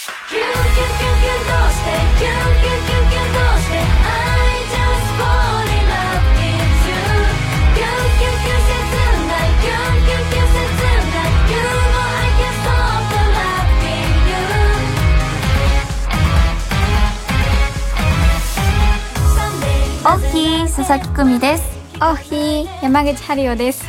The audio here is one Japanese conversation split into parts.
キュンキュンキュンキュンどうしてキュンキュンキュンキュンどうして I just fall in love with you キュンキュンキュン切ないキュンキュンキュン切ない You know I can't stop loving you おっひー、佐々木久美です。 おっひー、山口春代です。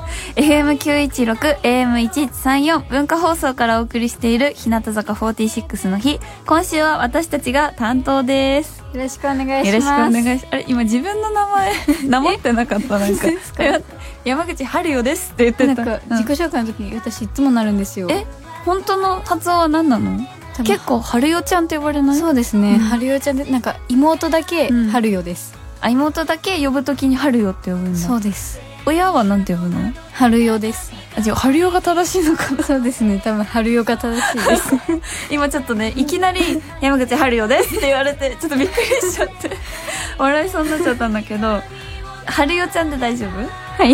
FM916 AM1134 文化放送からお送りしている日向坂46の日。今週は私たちが担当です。 よろしくお願いします。 よろしくお願いします。あれ、今自分の名前名乗ってなかった？なんか山口春代ですって言ってた。 なんか自己紹介の時に私いつもなるんですよ。 本当の発音は何なの？結構春代ちゃんって呼ばれない？ そうですね、春代ちゃんで、なんか妹だけ春代です。 あ、妹だけ呼ぶときに春代って呼ぶんだ。 そうです。 親はなんて呼ぶの？ 春代です。 あ、違う、春代が正しいのかな？ そうですね、多分春代が正しいです今ちょっとね、いきなり山口春代ですって言われてちょっとびっくりしちゃって笑いそうになっちゃったんだけど、春代ちゃんで大丈夫？ はい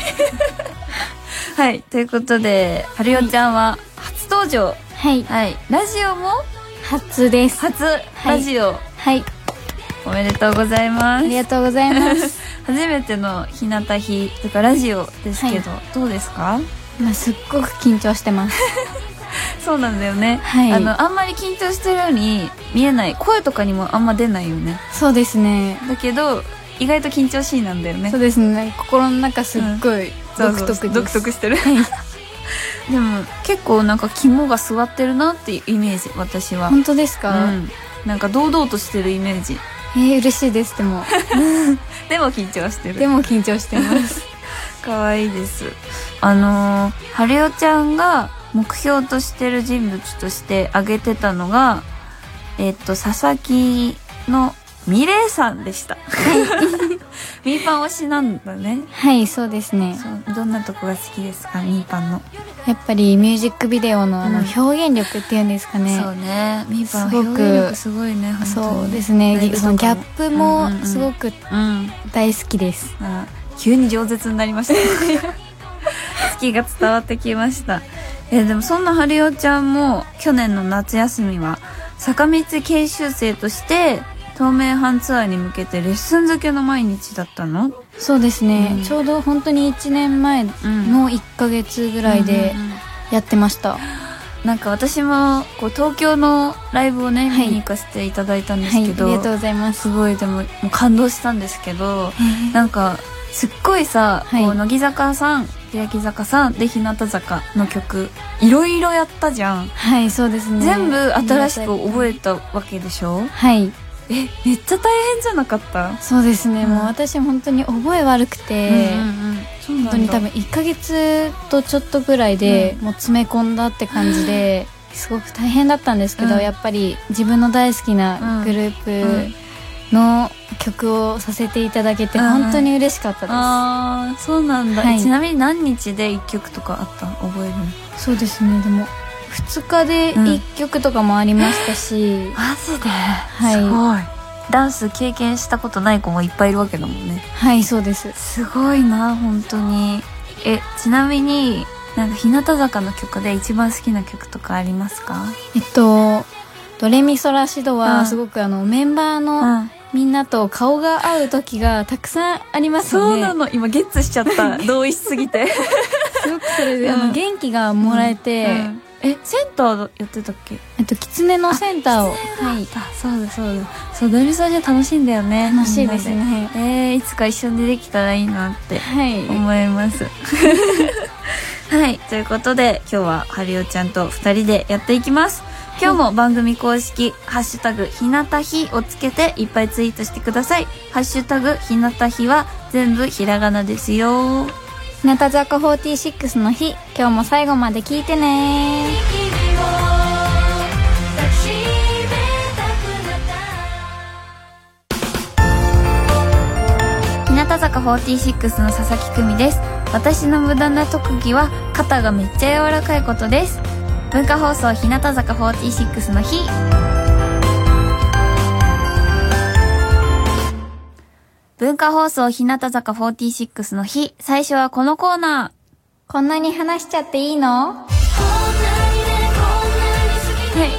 はい、ということで春代ちゃんは初登場。 はい、 はい、ラジオも初です。 初、ラジオ、 はい、 おめでとうございます。 ありがとうございます初めての日向日とかラジオですけど、どうですか？ すっごく緊張してますそうなんだよね、 はい、 あんまり緊張してるように見えない。声とかにもあんま出ないよね。 そうですね。 だけど意外と緊張しいなんだよね。 そうですね、心の中すっごい独特です。 そう独特してる、 はいでも結構なんか肝が据わってるなっていうイメージ、私は。 本当ですか？ なんか堂々としてるイメージ。 嬉しいです。でもでも緊張してる。 でも緊張してます可愛いです。春代ちゃんが目標としてる人物として挙げてたのが佐々木のミレイさんでしたミーパン推しなんだね。 はい、そうですね。 そう、どんなとこが好きですか、ミーパンの？ やっぱりミュージックビデオの表現力っていうんですかね。 そうね、ミーパンは表現力すごいね。 そうですね、そのギャップもすごく大好きです。 急に饒舌になりました好きが伝わってきました。でもそんな春代ちゃんも去年の夏休みは坂道研修生として東名阪ツアーに向けてレッスン漬けの毎日だったの？ そうですね、ちょうど本当に1年前の1ヶ月ぐらいでやってました。 なんか私もこう東京のライブをね、見に行かせていただいたんですけど、 ありがとうございます。 すごいでもう感動したんですけど、なんかすっごいさ、こう乃木坂さん、欅坂さんで日向坂の曲いろいろやったじゃん。 はい、そうですね。 全部新しく覚えたわけでしょ？ はい。 めっちゃ大変じゃなかった？ そうですね、もう私本当に覚え悪くて、本当に多分1ヶ月とちょっとぐらいでもう詰め込んだって感じで、すごく大変だったんですけど、やっぱり自分の大好きなグループの曲をさせていただけて本当に嬉しかったです。 ああ、そうなんだ、ちなみに何日で1曲とかあった？覚えるの？ そうですね、でも2日で1曲とかもありましたし、 マジで？ はい、 すごい。ダンス経験したことない子もいっぱいいるわけだもんね。 はい、そうです。 すごいな、本当に。ちなみになんか日向坂の曲で一番好きな曲とかありますか？ ドレミソラシドはすごくメンバーのみんなと顔が合う時がたくさんありますよね。 そうなの、今ゲッツしちゃった同意しすぎてすごくそれで元気がもらえて、 センターやってたっけ？ 狐のセンターを。はい、 そうだそうだ。そう、ドレミソラシド楽しいんだよね。 楽しいですね。 いつか一緒にできたらいいなって思いますはい、ということで今日は春代ちゃんと2人でやっていきます。今日も番組公式ハッシュタグひなたひをつけていっぱいツイートしてください。ハッシュタグひなたひは全部ひらがなですよ。 日向坂46の日、今日も最後まで聞いてね。 日向坂46の佐々木久美です。私の無駄な特技は肩がめっちゃ柔らかいことです。文化放送日向坂46の日。文化放送日向坂46の日、最初はこのコーナー。こんなに話しちゃっていいの？はい、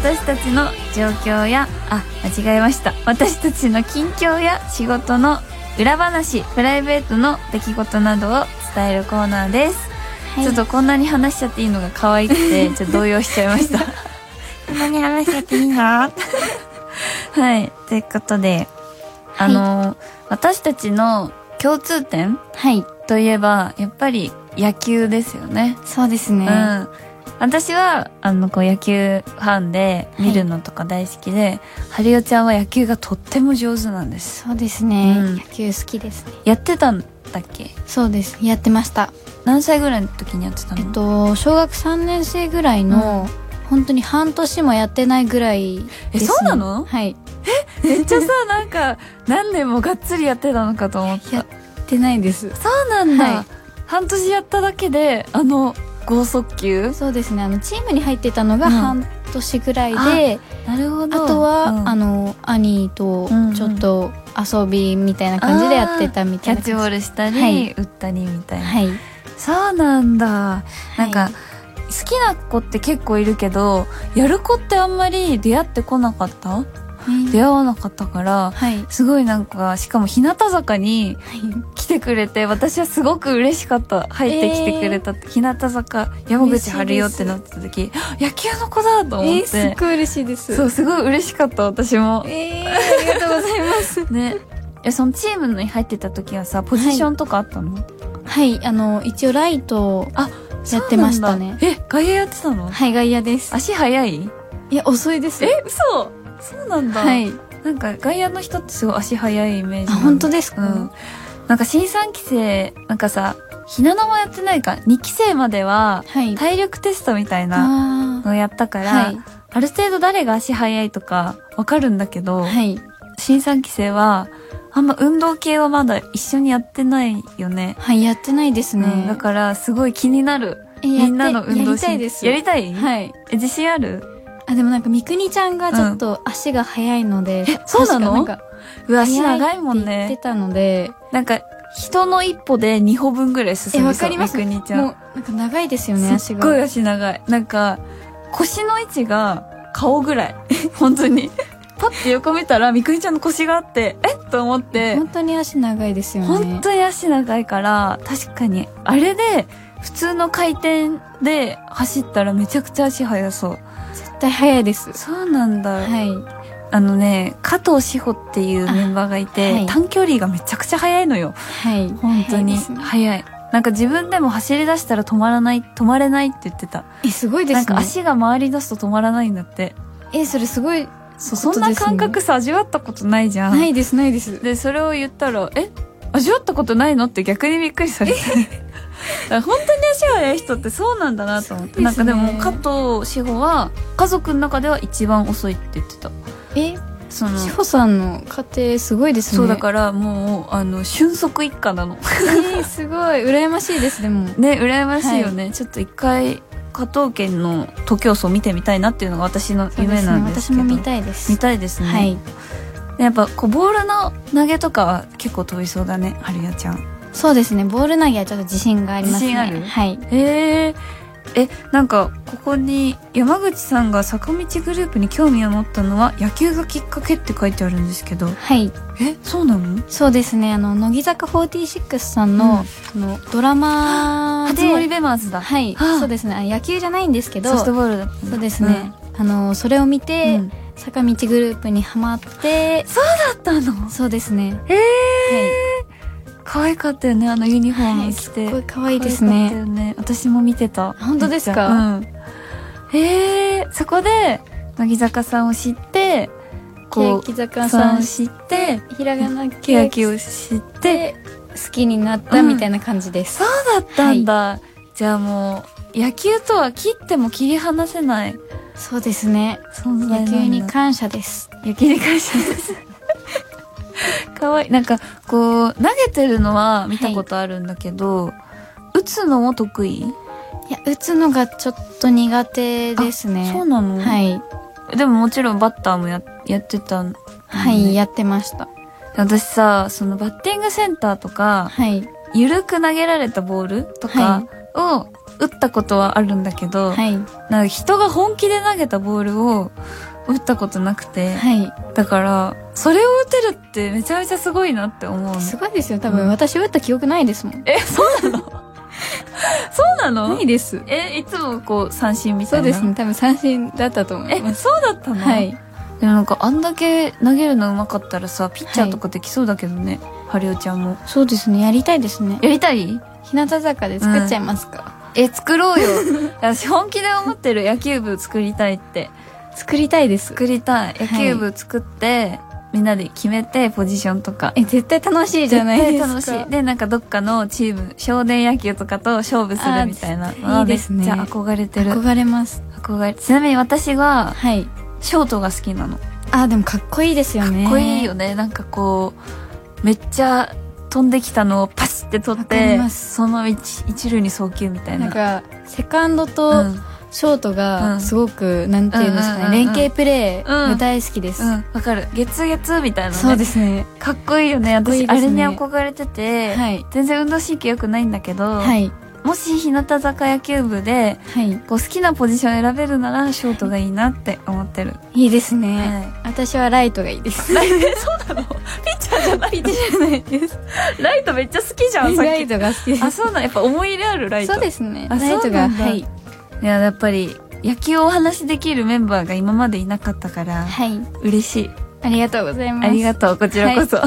私たちの状況や間違えました、私たちの近況や仕事の裏話、プライベートの出来事などを伝えるコーナーです、ちょっとこんなに話しちゃっていいのが可愛くてちょっと動揺しちゃいましたこんなに話しちゃっていいのはいということで私たちの共通点といえばやっぱり野球ですよね。 そうですね。 私はこう野球ファンで見るのとか大好きで、ハリオちゃんは野球がとっても上手なんです。 そうですね、野球好きですね。 やってたんだっけ？ そうです、やってました。 何歳ぐらいの時にやってたの？ 小学3年生ぐらいの、本当に半年もやってないぐらいですね。 そうなの？ はい。 めっちゃさなんか何年もがっつりやってたのかと思った。 やってないです。 そうなんだ、半年やっただけで剛速球？ そうですね、チームに入ってたのが半年ぐらいで、 なるほど。 あとは、兄とちょっと遊びみたいな感じでやってたみたいな。 キャッチボールしたり、打ったりみたいな。 はい。 そうなんだ。なんか、好きな子って結構いるけど、やる子ってあんまり出会ってこなかった？出会わなかったから、すごいなんか、しかも日向坂に来てくれて、私はすごく嬉しかった。入ってきてくれたって。日向坂、山口春代ってなってた時、野球の子だと思って。 すっごい嬉しいです。 そう、すごい嬉しかった、私も。 ありがとうございます。 ね。そのチームに入ってた時はさ、ポジションとかあったの？ はい、一応ライトやってましたね。 外野やってたの？ はい、外野です。 足速い？ いや、遅いです。 嘘？そうなんだ。はい。なんか外野の人ってすごい足速いイメージ。 本当ですか？ なんか新3期生、なんかさ、ひなのもやってないか、2期生までは、体力テストみたいなのをやったから、ある程度誰が足速いとかわかるんだけど、新3期生は、あんま運動系はまだ一緒にやってないよね。 はい、やってないですね。 だからすごい気になる。みんなの運動神経。やりたいです。やりたい？はい。自信ある？ でもなんかみくにちゃんがちょっと足が速いので、 そうなの？足長いもんね。 言ってたので、 なんか人の一歩で2歩分ぐらい進む。 わかります。 みくにちゃん。 もうなんか長いですよね、足が。 すっごい足長い。なんか腰の位置が顔ぐらい。本当に。パッて横見たらみくにちゃんの腰があって、と思って。 本当に足長いですよね。 本当に足長いから、確かにあれで普通の回転で走ったらめちゃくちゃ足速そう。 絶対速いです。 そうなんだ。 はい。 加藤志保っていうメンバーがいて、短距離がめちゃくちゃ速いのよ。 はい。 本当に。速い。なんか自分でも走り出したら止まれないって言ってた。 すごいですね。 なんか足が回り出すと止まらないんだって。 それすごい。 そんな感覚さ、味わったことないじゃん。 ないです、ないです。 で、それを言ったら、味わったことないのって逆にびっくりされて。本当に足が速い人ってそうなんだなと思って。なんかでも、加藤志保は、家族の中では一番遅いって言ってた。 志保さんの家庭すごいですね。 そう、だからもう、俊足一家なの。 すごい、羨ましいです、でも。 ね、羨ましいよね。ちょっと一回、加藤家の徒競走見てみたいなっていうのが私の夢なんですけど。 私も見たいです。 見たいですね。はい。やっぱ、ボールの投げとかは結構飛びそうだね、はるやちゃん。 そうですね、ボール投げはちょっと自信がありますね。 自信ある？ はい。 なんか、ここに、山口さんが坂道グループに興味を持ったのは、野球がきっかけって書いてあるんですけど。 はい。 そうなの？ そうですね、乃木坂46さんの、ドラマで。 初森ベマーズだ。 はい。そうですね、野球じゃないんですけど。 ソフトボールだった。 そうですね。それを見て、坂道グループにハマって。 そうだったの？ そうですね。 可愛かったよね、ユニフォーム着て。 すごい可愛いですね。 可愛かったよね。私も見てた。 本当ですか？ そこで、乃木坂さんを知って、 欅坂さんを知って、ひらがなけやきを知って、好きになったみたいな感じです。 そうだったんだ。じゃあもう、野球とは切っても切り離せない。 そうですね。 野球に感謝です。 野球に感謝です。かわいい。なんか、投げてるのは見たことあるんだけど、打つのも得意？いや、打つのがちょっと苦手ですね。 そうなの？ はい。 でももちろんバッターもやってたん、 はい、やってました。 私さ、そのバッティングセンターとか、ゆるく投げられたボールとかを打ったことはあるんだけど、 はい。 なんか人が本気で投げたボールを打ったことなくて、 はい。 だからそれを打てるってめちゃめちゃすごいなって思うの。 すごいですよ。多分私打った記憶ないですもん。 そうなのそうなの？ ないです。 いつもこう三振みたいうな。 そですね。多分三振だったと思います。 そうだったの？ はい。 でもなんかあんだけ投げるの上手かったらさ、ピッチャーとかできそうだけどね、ハリオちゃんも。 そうですね。やりたいですね。 やりたい？ 日向坂で作っちゃいますか？ 作ろうよ。私本気で思ってる、野球部作りたいって。 作りたいです。 作りたい。野球部作って、みんなで決めて、ポジションとか。 絶対楽しいじゃないですか。 絶対楽しい。で、なんかどっかのチーム、少年野球とかと勝負するみたいな。 いいですね。 じゃあ憧れてる。 憧れます。 ちなみに私は、 はい。 ショートが好きなの。 でもかっこいいですよね。 かっこいいよね。なんかこう、めっちゃ飛んできたのをパシって取って、その一塁に送球みたいな。 なんか、セカンドとショートがすごく、なんていうんですかね、連携プレーが大好きです。 わかる。月みたいなね。 そうですね。 かっこいいよね。私、あれに憧れてて、全然運動神経良くないんだけど、もし日向坂野球部で、こう好きなポジション選べるならショートがいいなって思ってる。 いいですね。私はライトがいいです。 そうなの？ピッチャーじゃない？ピッチャーじゃないです。ライトめっちゃ好きじゃん、さっき。 ライトが好きです。 そうなん、やっぱ思い入れあるライト。 そうですね。ライトが、はい。 いや、やっぱり野球をお話しできるメンバーが今までいなかったから、嬉しい。 ありがとうございます。 ありがとう、こちらこそ。はい。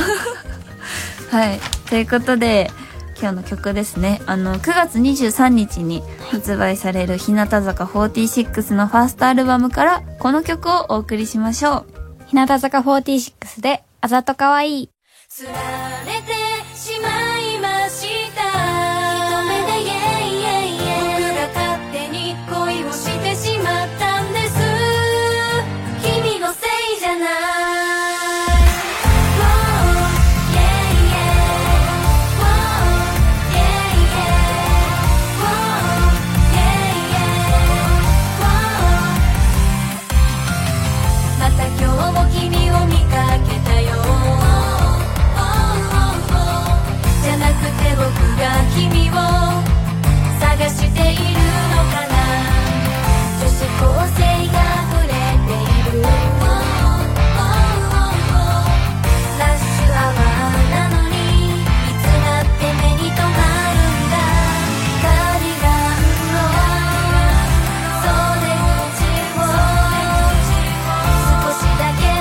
ということで、今日の曲ですね。9月23日に発売される日向坂46のファーストアルバムからこの曲をお送りしましょう。 日向坂46であざとかわいい。 釣られてしまいました。一目で僕が勝手に恋をしてしまったんです。君のせいじゃない。君を見かけたよ。じゃなくて僕が君を探しているのかな。女子高生が触れているラッシュアワーなのにいつだって目に留まるんだ。カーディガンの袖口を少しだけ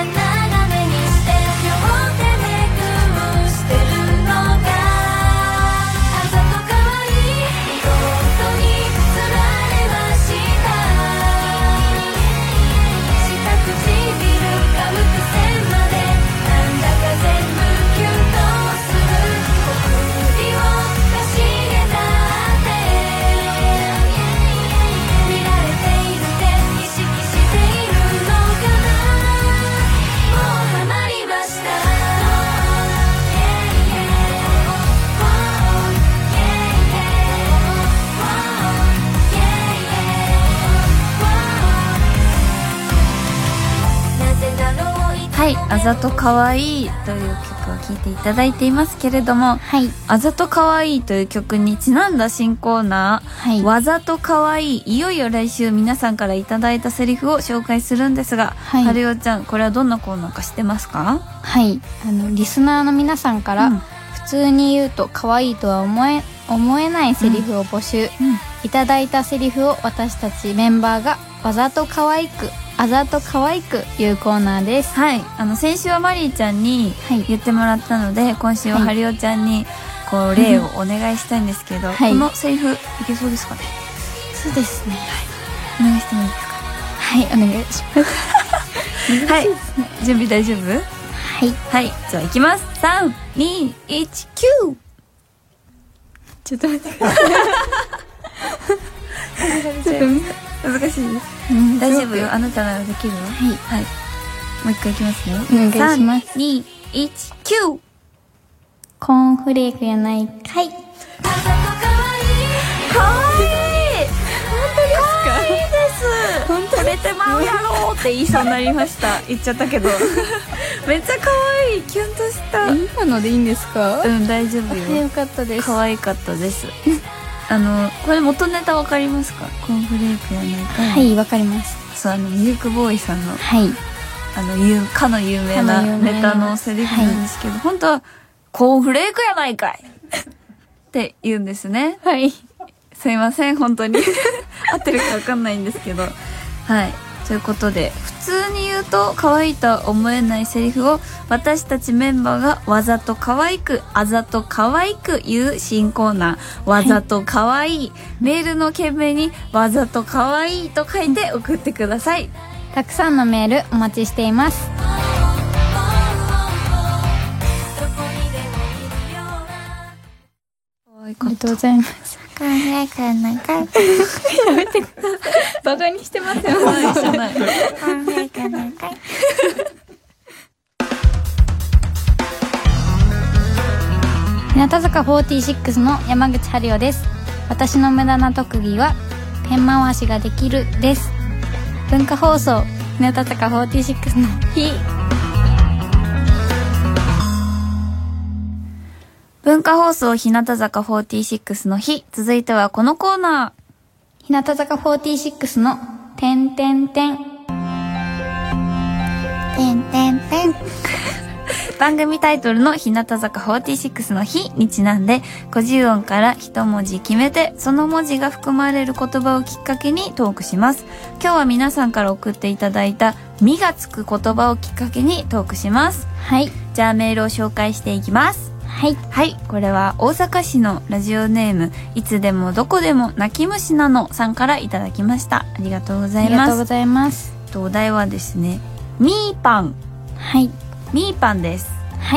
はい、あざとかわいいという曲を聴いていただいていますけれども、あざとかわいいという曲にちなんだ新コーナー、わざとかわいい、いよいよ来週皆さんからいただいたセリフを紹介するんですが、はるよちゃん、これはどんなコーナーか知ってますか？ はい、リスナーの皆さんから、普通に言うと可愛いとは思えないセリフを募集、いただいたセリフを私たちメンバーがわざと可愛くあざと可愛く言うコーナーです。 はい、先週はマリーちゃんに言ってもらったので、今週はハリオちゃんにこう例をお願いしたいんですけど、このセリフいけそうですかね？ そうですね、 お願いしてもいいですか？ はい、お願いしますはい、準備大丈夫？はい、じゃあいきます。3、2、1、9。 ちょっと待ってください。 難しいです、大丈夫よ、あなたならできるよ。はい、もう一回いきますね。 お願いします。 3、2、1、9。 コーンフレークやないかい。 かわいい。 かわいい。本当ですか？本当。惚れてまうやろって言いそうになりました。言っちゃったけど。めっちゃ可愛い。キュンとした。 今のでいいんですか？ 大丈夫よ。 よかったです。 可愛かったです。 これ元ネタわかりますか？コーンフレークやないかい。 はい、わかります。 そう、ミルクボーイさんの、 はい。 かの有名なネタのセリフなんですけど、本当は、コーンフレークやないかいって言うんですね。 はい。 すいません、本当に。合ってるかわかんないんですけど。はい。ということで、普通に言うと可愛いとは思えないセリフを私たちメンバーがわざと可愛く、あざと可愛く言う新コーナー、わざと可愛い。メールの件名にわざと可愛いと書いて送ってください。 たくさんのメールお待ちしています。ありがとうございます。 コーンフレークやないかい。 やめてください。バカにしてますよ。 じゃない。 コーンフレークやないかい。 日向坂46の山口春代です。私の無駄な特技はペン回しができるです。文化放送日向坂46の日。 文化放送日向坂46の日。続いてはこのコーナ日向坂46のてんてんてん。 てんてんてん。 番組タイトルの日向坂46の日にちなんで50音から一文字決めてその文字が含まれる言葉をきっかけにトークします。今日は皆さんから送っていただいたみがつく言葉をきっかけにトークします。 はい。 じゃあメールを紹介していきます。 はい。 はい、これは大阪市のラジオネームいつでもどこでも泣き虫なのさんからいただきました。ありがとうございます。 ありがとうございます。 お題はですね、ミーパン。 はい。 ミーパンです。 はい。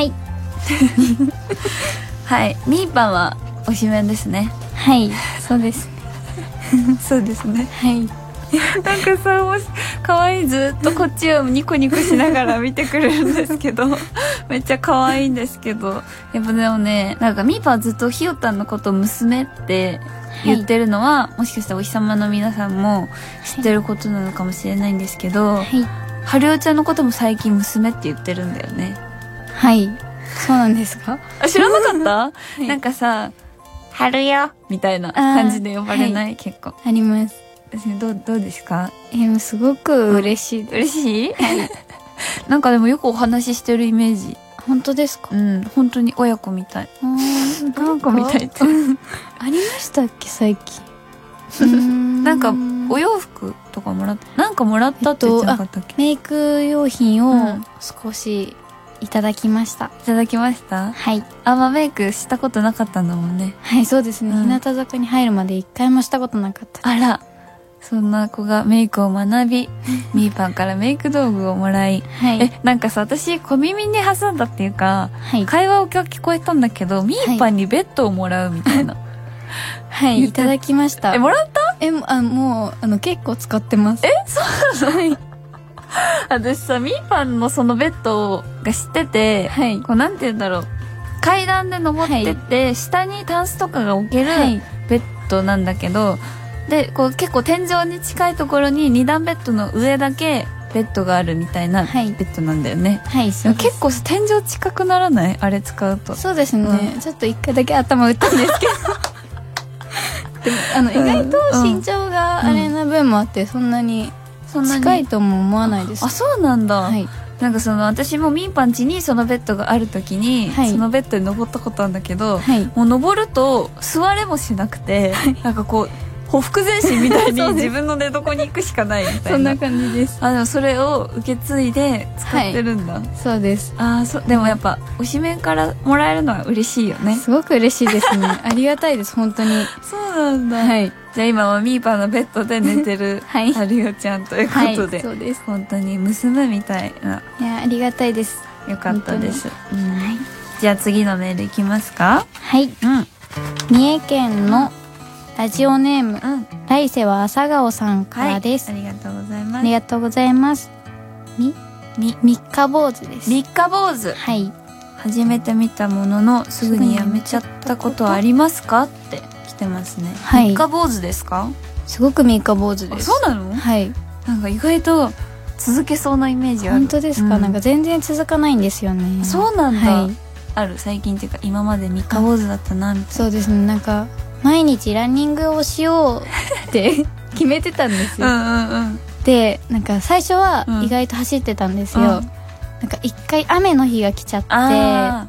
はい、ミーパンは推しメンですね。 はい、そうです。 そうですね。 はい。 なんかさ、可愛い、ずっとこっちをニコニコしながら見てくれるんですけどめっちゃ可愛いんですけど、やっぱでもね、なんかミーパンはずっとひよたんのことを娘って言ってるのは、もしかしたらお日様の皆さんも知ってることなのかもしれないんですけど、はい、春代ちゃんのことも最近娘って言ってるんだよね。 はい、そうなんですか？ 知らなかった？ はい、 なんかさ、春代みたいな感じで呼ばれない？はい、結構あります。 どうですか？ すごく嬉しいです。 嬉しい？はい。なんかでもよくお話ししてるイメージ。 本当ですか？ うん、本当に親子みたい。親子みたいってありましたっけ最近？ なんかお洋服とかもらった、なんかもらったって言ってなかったっけ？ メイク用品を少しいただきました。 いただきました？ はい。 メイクしたことなかったんだもんね。 はい、そうですね。日向坂に入るまで一回もしたことなかった。 あら。そんな子がメイクを学び、ミーパンからメイク道具をもらい、はい、なんかさ、私小耳に挟んだっていうか、はい、会話が聞こえたんだけど、ミーパンにベッドをもらうみたいな。 はい、いただきました。 もらった？ もう、結構使ってます。 そうなの？はい。私さ、ミーパンのそのベッドが知ってて、はい、こうなんて言うんだろう。階段で登ってって、はい、下にタンスとかが置けるベッドなんだけど、でこう結構天井に近いところに2段ベッドの上だけベッドがあるみたいなベッドなんだよね。はい、そうです。結構天井近くならない？あれ使うと。 そうですね。ちょっと一回だけ頭打ったんですけど。でも意外と身長があれな分もあって、そんなに近いとも思わないです。 あ、そうなんだ。 はい。 なんか私もミーパン家にそのベッドがある時に、はい、そのベッドに登ったことあるんだけど、はい、もう登ると座れもしなくて、はい、なんかこうほふ前進みたいに自分の寝床に行くしかないみたいなそんな感じです。 でもそれを受け継いで使ってるんだ。 はい、そうです。 でもやっぱ推しメンからもらえるのは嬉しいよね。 すごく嬉しいですね。ありがたいです本当に。 そうなんだ。 はい。 じゃあ今はミーパンのベッドで寝てる春代ちゃんということで、 はい、そうです。 本当に娘みたいな。 いや、ありがたいです。 よかったです。はい。じゃあ次のメールいきますか？ はい。三重県のラジオネーム、来世は朝顔さんからです。 はい、ありがとうございます。 ありがとうございます。三日坊主です。 三日坊主。 はい。 初めて見たもののすぐにやめちゃったことありますかって来てますね。はい。三日坊主ですか？ すごく三日坊主です。 そうなの？はい。なんか意外と続けそうなイメージある。 本当ですか？なんか全然続かないんですよね。 そうなんだ。はい。最近っていうか今まで三日坊主だったなみたいな。 そうですね。なんか毎日ランニングをしようって決めてたんですよ。でなんか最初は意外と走ってたんですよ。なんか一回雨の日が来ちゃって、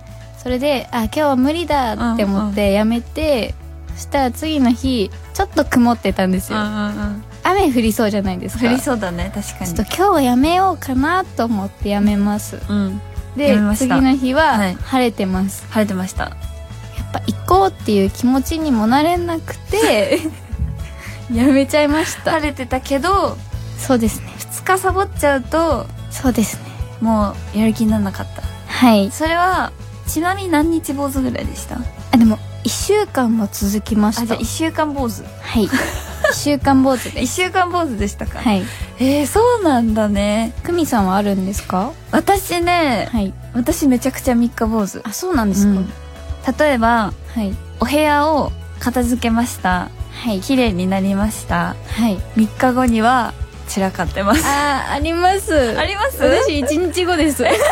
それで今日は無理だって思ってやめて、そしたら次の日ちょっと曇ってたんですよ。雨降りそうじゃないですか。 降りそうだね、確かに。 ちょっと今日はやめようかなと思ってやめます。で次の日は晴れてます。 晴れてました。 やっぱ行こうっていう気持ちにもなれなくてやめちゃいました。 晴れてたけど、 そうですね、 2日サボっちゃうと、 そうですね、 もうやる気にならなかった。 はい。 それはちなみに何日坊主ぐらいでした？ でも1週間も続きました。 じゃあ1週間坊主。 はい1週間坊主です。 1週間坊主でしたか？ はい。 そうなんだね。 久美さんはあるんですか？ 私ね、 はい、 私めちゃくちゃ3日坊主。 そうなんですか？ 例えば、 はい、 お部屋を片付けました。はい。綺麗になりました。はい。3日後には散らかってます。 あります。 あります？ 私1日後です。 早い。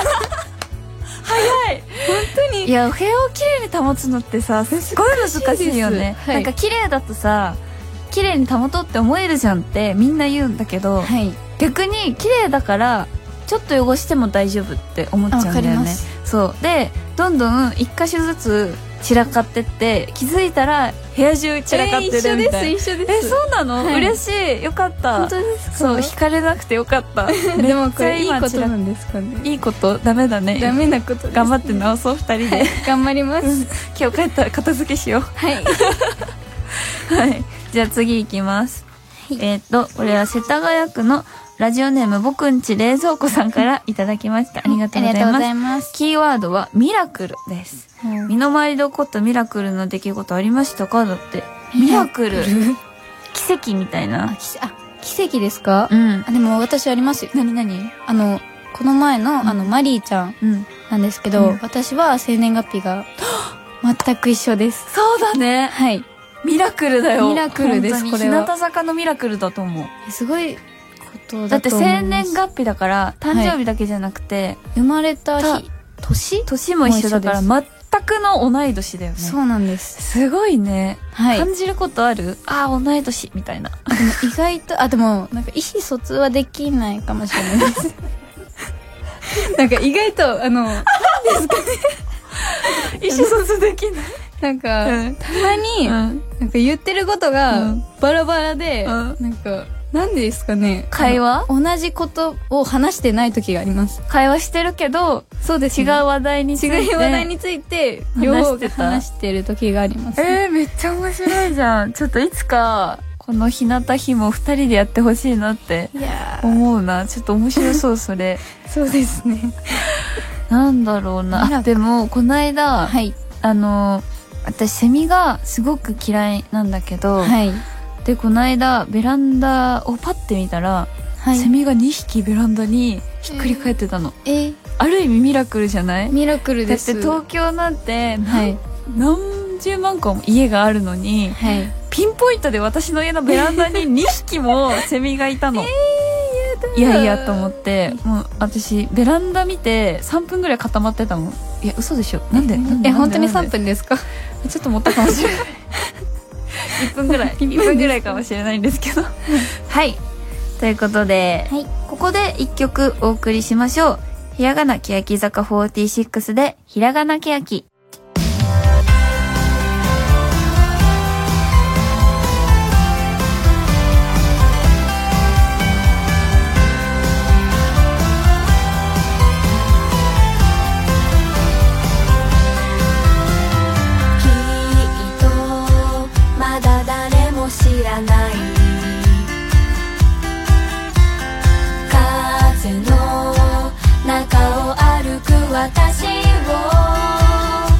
本当に。いや、お部屋を綺麗に保つのってさ、すごい難しいよね。なんか綺麗だとさ、綺麗に保とうって思えるじゃんってみんな言うんだけど、はい、逆に綺麗だからちょっと汚しても大丈夫って思っちゃうんだよね。そうで、どんどん一箇所ずつ散らかってって、気づいたら部屋中散らかってるみたいな。 一緒です。 そうなの？はい、嬉しい。よかった。 本当ですか？ そう、惹かれなくてよかった。 でもこれいいことなんですかね？ いいこと？ダメだね。 ダメなことですね。 頑張って直そう、2人で。 頑張ります。 今日帰ったら片付けしよう。 はい。 はい。じゃあ次いきます。はい、これは世田谷区のラジオネーム僕んち冷蔵庫さんからいただきました。ありがとうございます。キーワードはミラクルです。身の回りで起こったミラクルの出来事ありましたか？だって。ミラクル奇跡みたいな。 奇跡ですか？でも私ありますよ。 何？ この前のマリーちゃんなんですけど、私は生年月日が全く一緒です。 そうだね。 はい。 ミラクルだよ。 ミラクルです。これは日向坂のミラクルだと思う。 すごいことだと思います。だって生年月日だから誕生日だけじゃなくて、 生まれた日、 年も一緒だから全くの同い年だよね。 そうなんです。 すごいね。 はい。 感じることある？同い年みたいな。 でも意外とでもなんか意思疎通はできないかもしれないです。なんか意外と何ですかね。 意思疎通できない。 なんか、たまに、なんか言ってることがバラバラで、なんか、なんでですかね。 会話？ 同じことを話してない時があります。 会話してるけど、そうです、ね。違う話題について、両方で話してる時があります。めっちゃ面白いじゃん。ちょっといつか、この日向日も2人でやってほしいなって思うな。ちょっと面白そう、それ。 そうですね。 なんだろうな。でも、この間、はい、私セミがすごく嫌いなんだけど、はい、でこの間ベランダをパッて見たら、はい、セミが2匹ベランダにひっくり返ってたの。ある意味ミラクルじゃない？ ミラクルです。 だって東京なんて、はい、何十万個も家があるのに、はい、ピンポイントで私の家のベランダに2匹もセミがいたの。いやと思って、もう私ベランダ見て3分ぐらい固まってたもん。いや嘘でしょ。なんで本当に3分ですか？ ちょっと持ったかもしれない。1分ぐらいかもしれないんですけど。はい、ということで、はい、ここで1曲お送りしましょう。ひらがなけやき坂46でひらがなけやき。 知らない風の中を歩く私を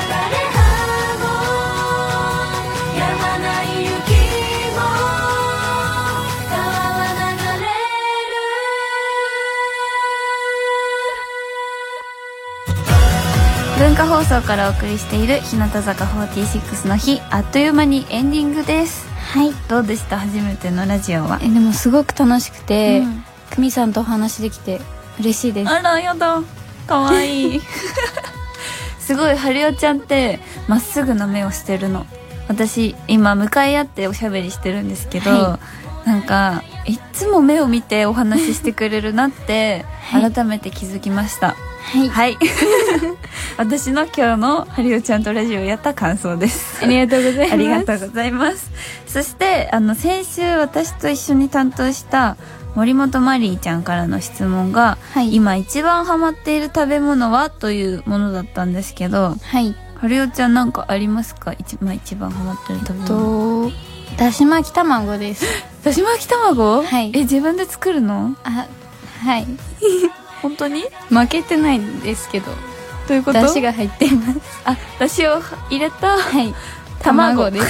葉も止まない雪も川は流れる。 文化放送からお送りしている日向坂46の日、あっという間にエンディングです。 はい。 どうでした？初めてのラジオは。 でもすごく楽しくて、久美さんとお話できて嬉しいです。 あら、やだ、かわいいすごい、春代ちゃんってまっすぐな目をしてるの。私今向かい合っておしゃべりしてるんですけど、はい、なんかいっつも目を見てお話ししてくれるなって改めて気づきました。はい、はい、私の今日の春代ちゃんとラジオやった感想です。 ありがとうございます。 ありがとうございます。そして先週私と一緒に担当した森本マリーちゃんからの質問が、はい、今一番ハマっている食べ物はというものだったんですけど、はい、春代ちゃんなんかありますか？一番ハマってる食べ物。 だし巻き卵です。 だし巻き卵？ はい。 自分で作るの？ はい。 本当に？ 負けてないんですけど。 どういうこと？ だしが入っています。 だしを入れた、 はい、卵です。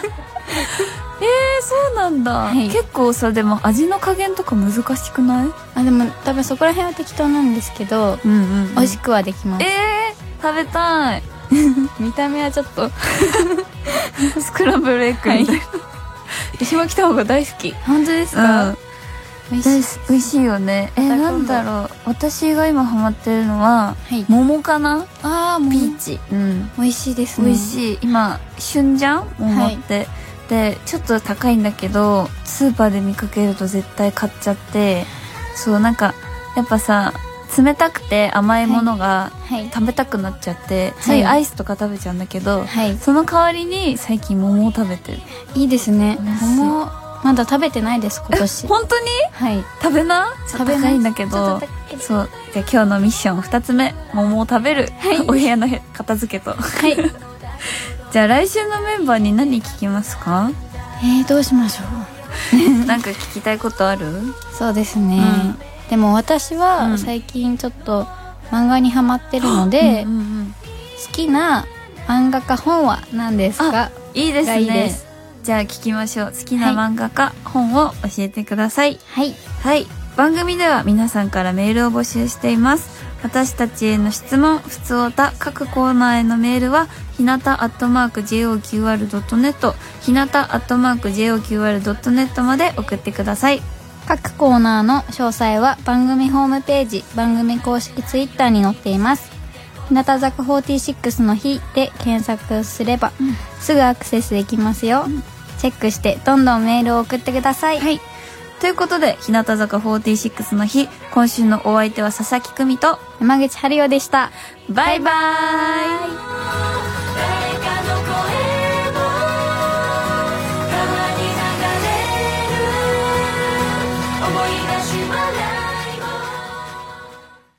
そうなんだ、はい、結構さ、でも味の加減とか難しくない？ でも多分そこら辺は適当なんですけど、美味しくはできます。 食べたい見た目はちょっとスクランブルエッグみたいな。だし巻き卵大好き。 本当ですか？ 美味しいよね。なんだろう、私が今ハマってるのは、はい、桃かな。ピーチ。 美味しいですね。 美味しい。今旬じゃん、桃って、はい、でちょっと高いんだけどスーパーで見かけると絶対買っちゃって、そう、なんかやっぱさ、冷たくて甘いものが食べたくなっちゃって、はい、ついアイスとか食べちゃうんだけど、はい、その代わりに最近桃を食べてる。 いいですね。桃まだ食べてないです、今年。 本当に？はい。食べな？食べないんだけど。そう。じゃあ今日のミッション2つ目、桃を食べる。はい、お部屋の片付けと。はい。じゃあ来週のメンバーに何聞きますか？ どうしましょう。なんか聞きたいことある？ そうですね。でも私は最近ちょっと漫画にハマってるので、好きな漫画か本は何ですか？ いいですね。いいです。じゃあ聞きましょう。好きな漫画か本を教えてください。はい。はい。番組では皆さんからメールを募集しています。私たちへの質問、ふつおた、各コーナーへのメールは、ひなた@joqr.net、ひなた@joqr.net まで送ってください。 各コーナーの詳細は番組ホームページ、番組公式ツイッターに載っています。日向坂46の日で検索すれば、すぐアクセスできますよ。チェックしてどんどんメールを送ってください。 はい。ということで、日向坂46の日、今週のお相手は佐々木久美と山口春代でした。 バイバーイ。